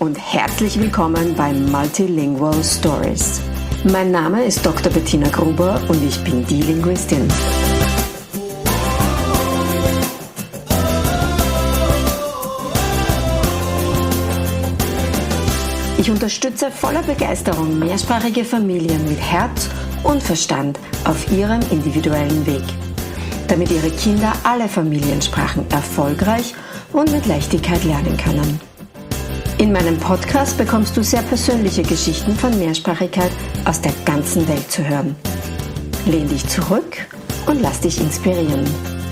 und herzlich willkommen bei Multilingual Stories. Mein Name ist Dr. Bettina Gruber und ich bin die Linguistin. Ich unterstütze voller Begeisterung mehrsprachige Familien mit Herz und Verstand auf ihrem individuellen Weg, damit ihre Kinder alle Familiensprachen erfolgreich und mit Leichtigkeit lernen können. In meinem Podcast bekommst du sehr persönliche Geschichten von Mehrsprachigkeit aus der ganzen Welt zu hören. Lehn dich zurück und lass dich inspirieren.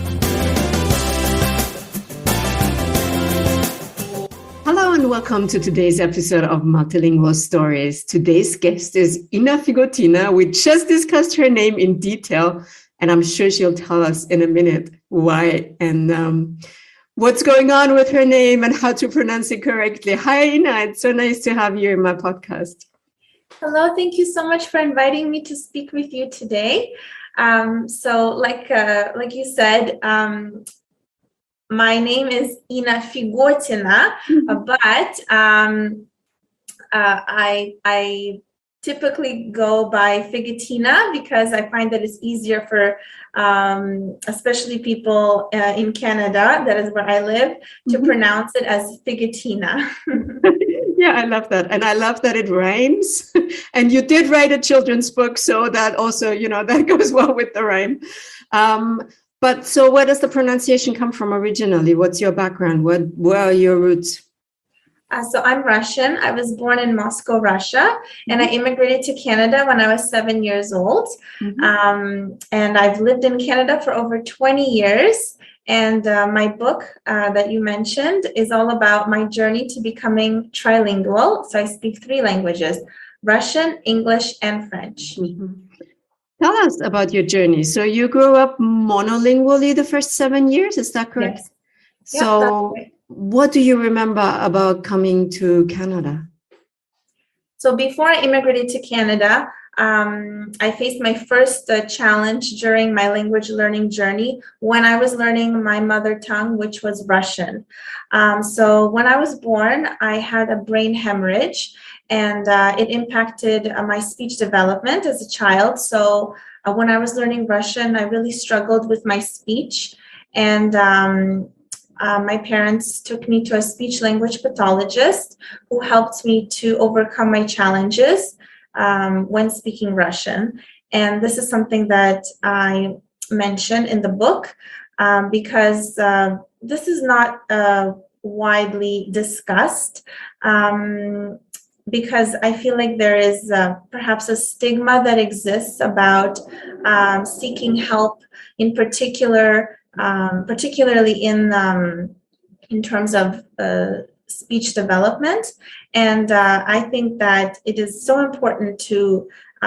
Hello and welcome to today's episode of Multilingual Stories. Today's guest is Ina Figotina. We just discussed her name in detail, and I'm sure she'll tell us in a minute why and what's going on with her name and how to pronounce it correctly. Hi, Ina. It's so nice to have you in my podcast. Hello. Thank you so much for inviting me to speak with you today. Like you said, my name is Ina Figotina, but I typically go by Figotina because I find that it's easier for especially people in Canada, that is where I live, to pronounce it as Figotina. Yeah, I love that. And I love that it rhymes. And you did write a children's book, so that also, that goes well with the rhyme. But so where does the pronunciation come from originally? What's your background? Where are your roots? So I'm Russian. I was born in Moscow, Russia, and I immigrated to Canada when I was 7 years old. And I've lived in Canada for over 20 years. And my book that you mentioned is all about my journey to becoming trilingual. So I speak 3 languages: Russian, English, and French. Tell us about your journey. So you grew up monolingually the first 7 years, is that correct? Yes. So what do you remember about coming to Canada? So before I immigrated to Canada, I faced my first challenge during my language learning journey when I was learning my mother tongue, which was Russian. So when I was born, I had a brain hemorrhage, and it impacted my speech development as a child. So when I was learning Russian, I really struggled with my speech. And my parents took me to a speech language pathologist who helped me to overcome my challenges when speaking Russian. And this is something that I mention in the book because this is not widely discussed. Because I feel like there is perhaps a stigma that exists about seeking help, in particular, particularly in terms of speech development. And I think that it is so important to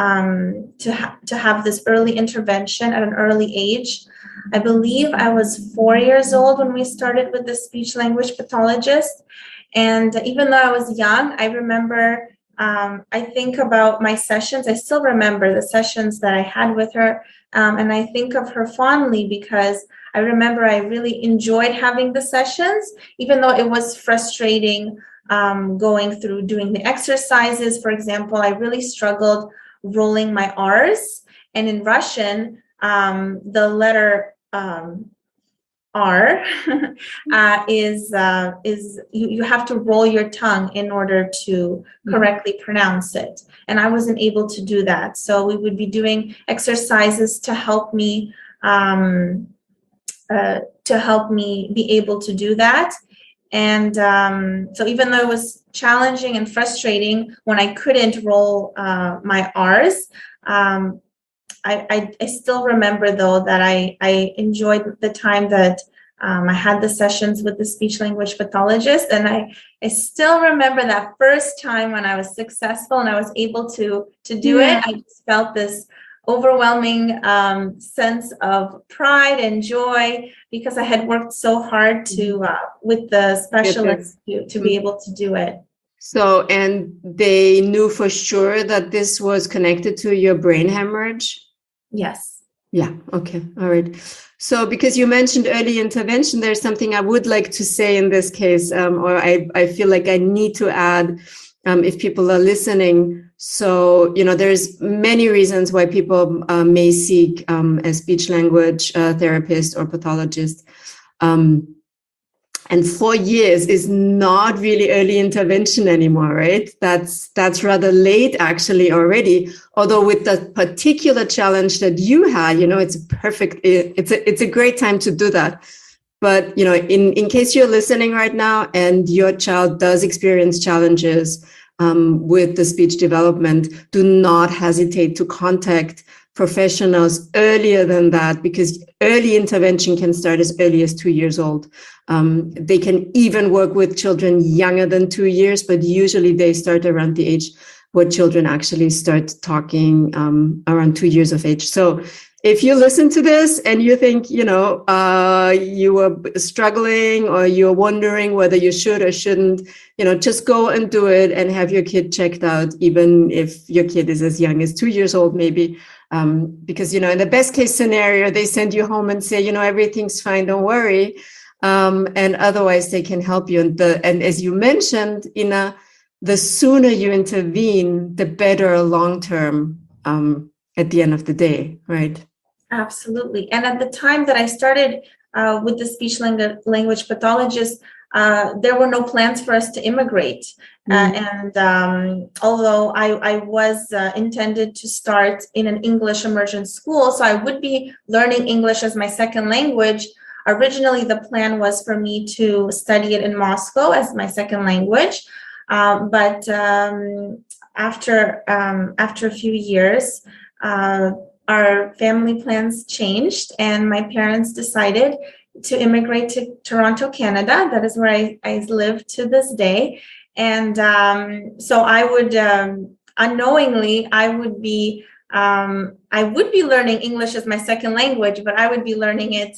have this early intervention at an early age. I believe I was 4 years old when we started with the speech language pathologist. And even though I was young, I remember, I think about my sessions. I still remember the sessions that I had with her. And I think of her fondly because I remember I really enjoyed having the sessions, even though it was frustrating going through doing the exercises. For example, I really struggled rolling my R's. And in Russian, the letter R is you have to roll your tongue in order to correctly pronounce it. And I wasn't able to do that. So we would be doing exercises to help me be able to do that. And so even though it was challenging and frustrating when I couldn't roll my R's, I still remember, though, that I enjoyed the time that I had the sessions with the speech language pathologist. And I still remember that first time when I was successful and I was able to do it. I just felt this overwhelming sense of pride and joy because I had worked so hard to with the specialist to be able to do it. So, and they knew for sure that this was connected to your brain hemorrhage? Yes. Yeah. Okay. All right. So, because you mentioned early intervention, there's something I would like to say in this case, or I feel like I need to add, if people are listening. So, there's many reasons why people may seek a speech language therapist or pathologist. And 4 years is not really early intervention anymore, right? That's rather late actually already. Although with the particular challenge that you had, it's a great time to do that. But, in case you're listening right now and your child does experience challenges with the speech development, do not hesitate to contact professionals earlier than that, because early intervention can start as early as 2 years old. They can even work with children younger than 2 years, but usually they start around the age where children actually start talking, around 2 years of age. So if you listen to this and you think, you were struggling or you're wondering whether you should or shouldn't, just go and do it and have your kid checked out, even if your kid is as young as 2 years old, maybe. Because, in the best case scenario, they send you home and say, everything's fine, don't worry. And otherwise they can help you. And as you mentioned, Ina, the sooner you intervene, the better long-term at the end of the day, right? Absolutely. And at the time that I started with the speech language pathologist, there were no plans for us to immigrate. And although I was intended to start in an English immersion school, so I would be learning English as my second language. Originally, the plan was for me to study it in Moscow as my second language. But after a few years, our family plans changed and my parents decided to immigrate to Toronto, Canada. That is where I live to this day. And so I would, unknowingly, I would be learning English as my second language, but I would be learning it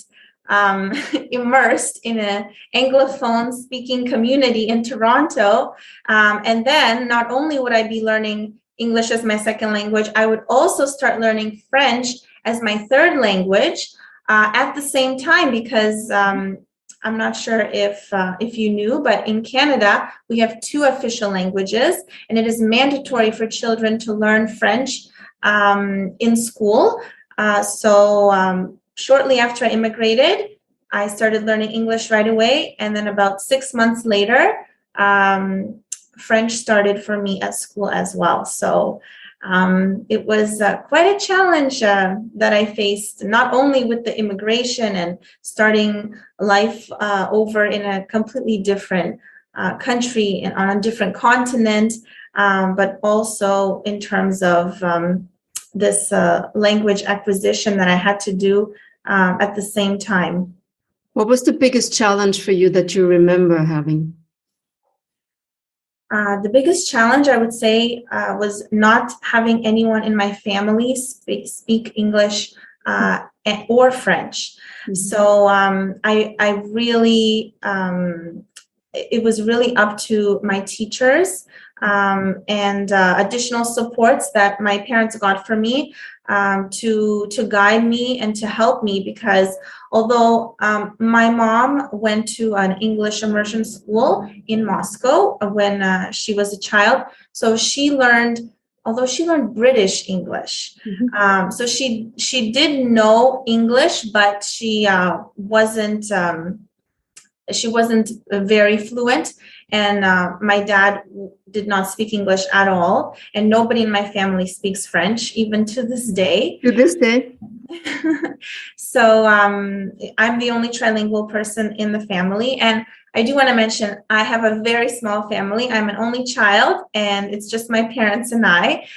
immersed in an Anglophone speaking community in Toronto. And then not only would I be learning English as my second language, I would also start learning French as my third language at the same time, because I'm not sure if you knew, but in Canada, we have 2 official languages, and it is mandatory for children to learn French in school. So shortly after I immigrated, I started learning English right away. And then about 6 months later, French started for me at school as well. So it was quite a challenge that I faced, not only with the immigration and starting life over in a completely different country and on a different continent, but also in terms of this language acquisition that I had to do at the same time. What was the biggest challenge for you that you remember having? The biggest challenge, I would say, was not having anyone in my family speak English or French. Mm-hmm. So I really, it was really up to my teachers and additional supports that my parents got for me to guide me and to help me, because although my mom went to an English immersion school in Moscow when she was a child, so she learned British English. Mm-hmm. So she did know English, but she wasn't very fluent. And my dad did not speak English at all. And nobody in my family speaks French, even to this day. To this day. So I'm the only trilingual person in the family. And I do want to mention, I have a very small family. I'm an only child, and it's just my parents and I.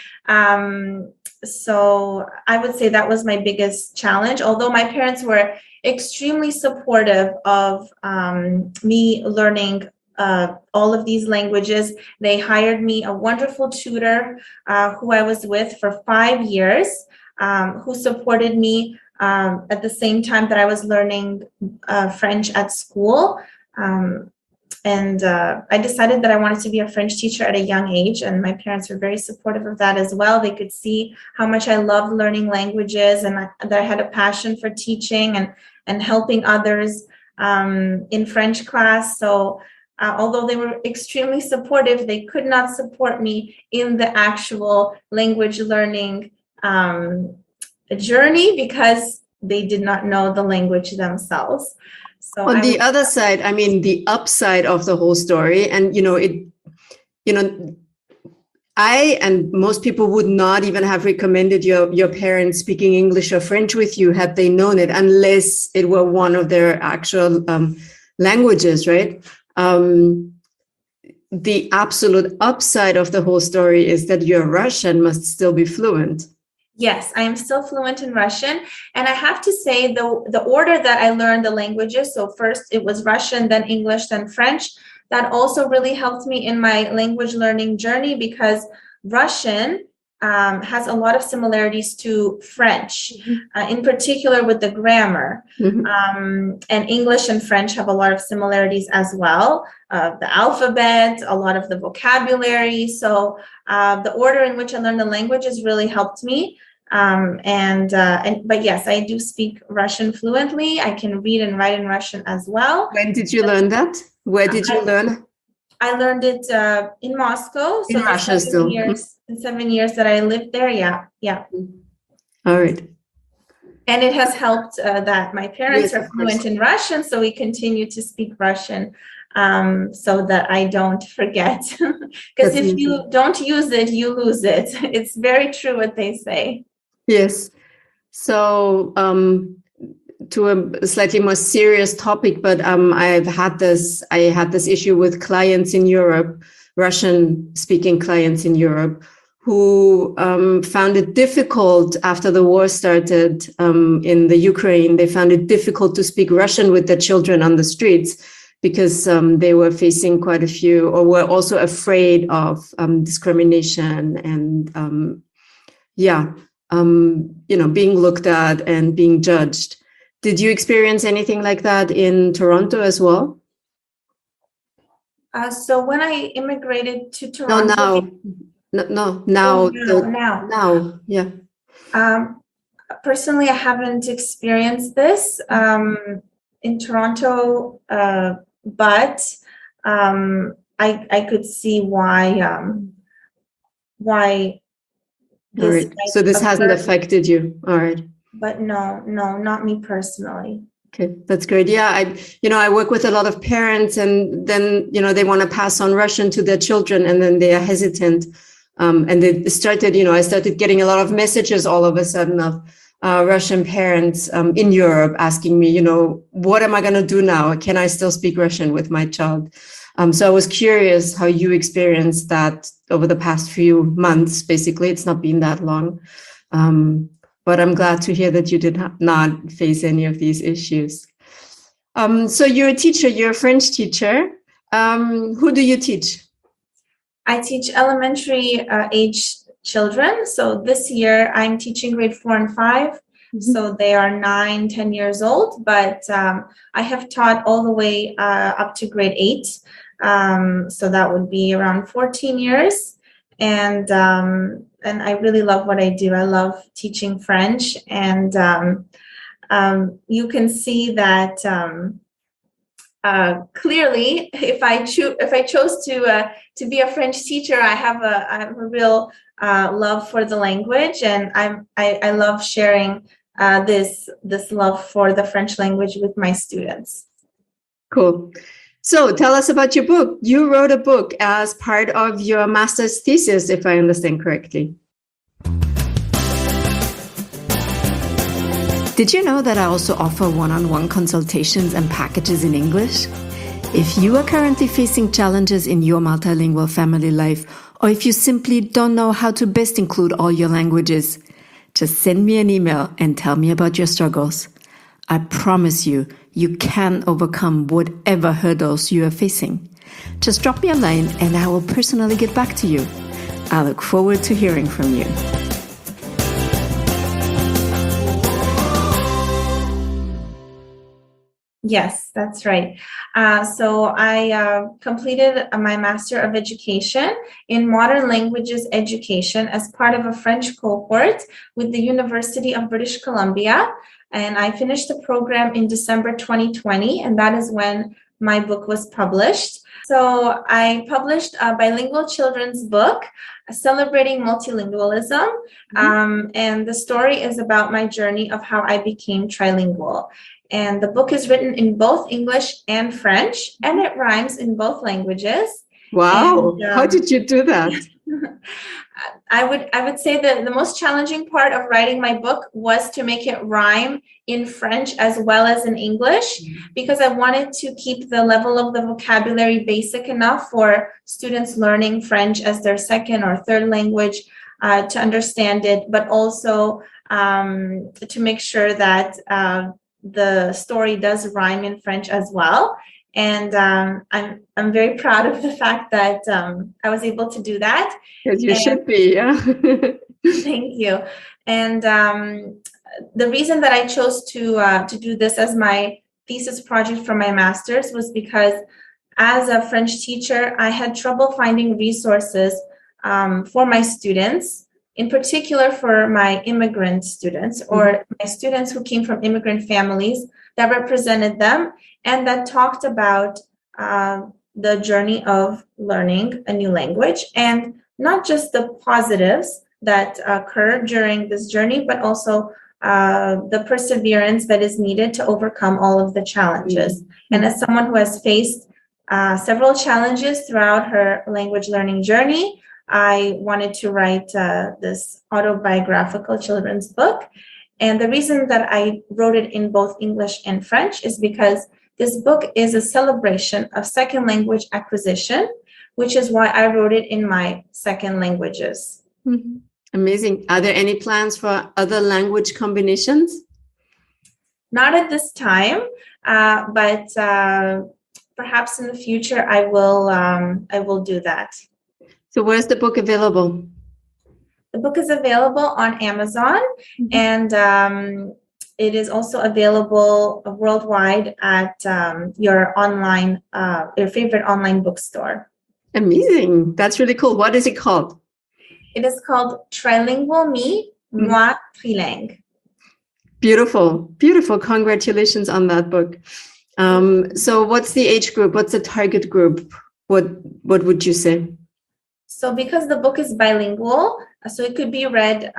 So I would say that was my biggest challenge, although my parents were extremely supportive of me learning all of these languages. They hired me a wonderful tutor who I was with for 5 years, who supported me at the same time that I was learning French at school. And I decided that I wanted to be a French teacher at a young age, and my parents were very supportive of that as well. They could see how much I loved learning languages and that I had a passion for teaching, and helping others in French class. So although they were extremely supportive, they could not support me in the actual language learning journey because they did not know the language themselves. So on the other side, I mean, the upside of the whole story, and I and most people would not even have recommended your parents speaking English or French with you had they known it, unless it were one of their actual languages, right? The absolute upside of the whole story is that your Russian must still be fluent. Yes, I am still fluent in Russian. And I have to say the order that I learned the languages, so first it was Russian, then English, then French, that also really helped me in my language learning journey because Russian has a lot of similarities to French, in particular with the grammar. And English and French have a lot of similarities as well. The alphabet, a lot of the vocabulary. So the order in which I learned the languages really helped me. But yes, I do speak Russian fluently. I can read and write in Russian as well. When did you learn that? Where did you learn? I learned it in Moscow. In Russia still. The 7 years that I lived there. Yeah. All right. And it has helped that my parents are fluent in Russian, so we continue to speak Russian so that I don't forget. Because if you don't use it, you lose it. It's very true what they say. Yes. So to a slightly more serious topic, but I had this issue with clients in Europe, Russian-speaking clients in Europe, who found it difficult after the war started in the Ukraine. They found it difficult to speak Russian with their children on the streets because they were facing quite a few, or were also afraid of discrimination and being looked at and being judged. Did you experience anything like that in Toronto as well? So when I immigrated to Toronto... Now. Yeah. Personally, I haven't experienced this in Toronto, but I could see why this. Right. So this hasn't affected you. All right. But no, not me personally. Okay, that's great. Yeah, I work with a lot of parents, and then they want to pass on Russian to their children, and then they are hesitant. And they started, I started getting a lot of messages all of a sudden of Russian parents in Europe asking me, what am I going to do now? Can I still speak Russian with my child? So I was curious how you experienced that over the past few months. Basically, it's not been that long. But I'm glad to hear that you did not face any of these issues. So you're a teacher, you're a French teacher. Who do you teach? I teach elementary age children. So this year I'm teaching grade 4 and 5. So they are 9, 10 years old, but I have taught all the way up to grade 8. So that would be around 14 years. And I really love what I do. I love teaching French, and you can see that clearly, if I chose to be a French teacher, I have a real love for the language, and I love sharing this love for the French language with my students. Cool. So tell us about your book. You wrote a book as part of your master's thesis, if I understand correctly. Did you know that I also offer one-on-one consultations and packages in English? If you are currently facing challenges in your multilingual family life, or if you simply don't know how to best include all your languages, just send me an email and tell me about your struggles. I promise you can overcome whatever hurdles you are facing. Just drop me a line and I will personally get back to you. I look forward to hearing from you. Yes, that's right. So I completed my Master of Education in Modern Languages Education as part of a French cohort with the University of British Columbia. And I finished the program in December 2020, and that is when my book was published. So I published a bilingual children's book celebrating multilingualism. And the story is about my journey of how I became trilingual. And the book is written in both English and French, and it rhymes in both languages. Wow. And, How did you do that? I would say that the most challenging part of writing my book was to make it rhyme in French as well as in English, because I wanted to keep the level of the vocabulary basic enough for students learning French as their second or third language to understand it, but also to make sure that the story does rhyme in French as well. And I'm very proud of the fact that I was able to do that. As you should be, yeah. Thank you. And the reason that I chose to do this as my thesis project for my master's was because as a French teacher, I had trouble finding resources for my students, in particular for my immigrant students or my students who came from immigrant families that represented them and that talked about the journey of learning a new language, and not just the positives that occur during this journey, but also the perseverance that is needed to overcome all of the challenges. And as someone who has faced several challenges throughout her language learning journey, I wanted to write this autobiographical children's book. And the reason that I wrote it in both English and French is because this book is a celebration of second language acquisition, which is why I wrote it in my second languages. Amazing. Are there any plans for other language combinations? Not at this time, but perhaps in the future I will do that. So where's the book available? The book is available on Amazon, and it is also available worldwide at your favorite online bookstore. Amazing. That's really cool. What is it called? It is called Trilingual Me, Moi Trilingue. Beautiful. Beautiful. Congratulations on that book. So what's the age group? What's the target group? What would you say? So because the book is bilingual, so it could be read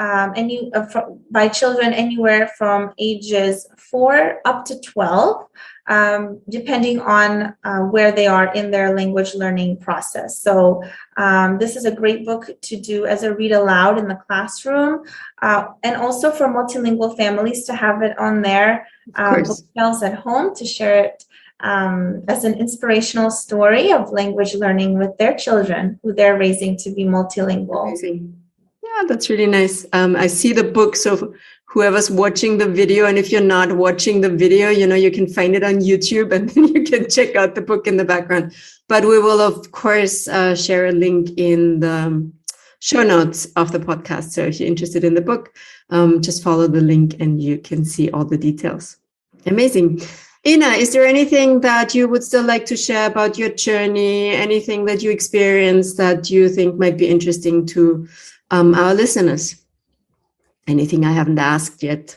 by children anywhere from ages 4 up to 12, depending on where they are in their language learning process. So this is a great book to do as a read aloud in the classroom, and also for multilingual families to have it on their bookshelves at home to share it as an inspirational story of language learning with their children who they're raising to be multilingual. Amazing. Yeah, that's really nice. I see the book. So whoever's watching the video, and if you're not watching the video, you can find it on YouTube and then you can check out the book in the background. But we will, of course, share a link in the show notes of the podcast. So if you're interested in the book, just follow the link and you can see all the details. Amazing. Ina, is there anything that you would still like to share about your journey? Anything that you experienced that you think might be interesting to our listeners? Anything I haven't asked yet?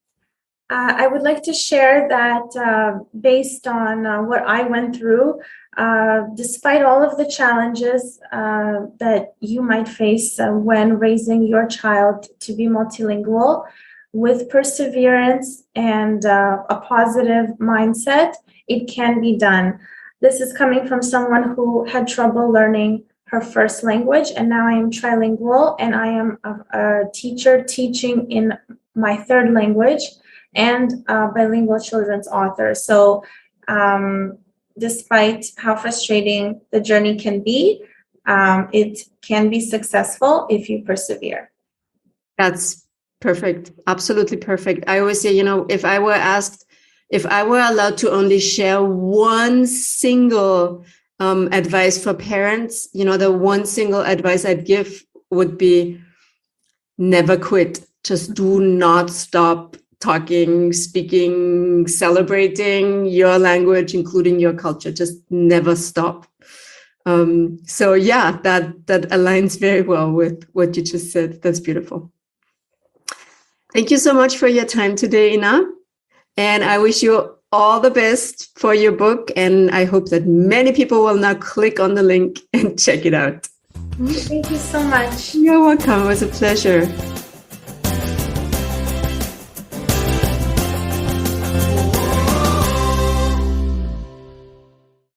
I would like to share that based on what I went through, despite all of the challenges that you might face when raising your child to be multilingual, with perseverance and a positive mindset, it can be done. This is coming from someone who had trouble learning her first language, and now I am trilingual, and I am a teacher teaching in my third language and a bilingual children's author. So despite how frustrating the journey can be, it can be successful if you persevere. That's perfect. Absolutely perfect. I always say, if I were allowed to only share one single advice for parents, the one single advice I'd give would be never quit. Just do not stop talking, speaking, celebrating your language, including your culture. Just never stop. So yeah, that aligns very well with what you just said. That's beautiful. Thank you so much for your time today, Ina. And I wish you all the best for your book. And I hope that many people will now click on the link and check it out. Thank you so much. You're welcome. It was a pleasure.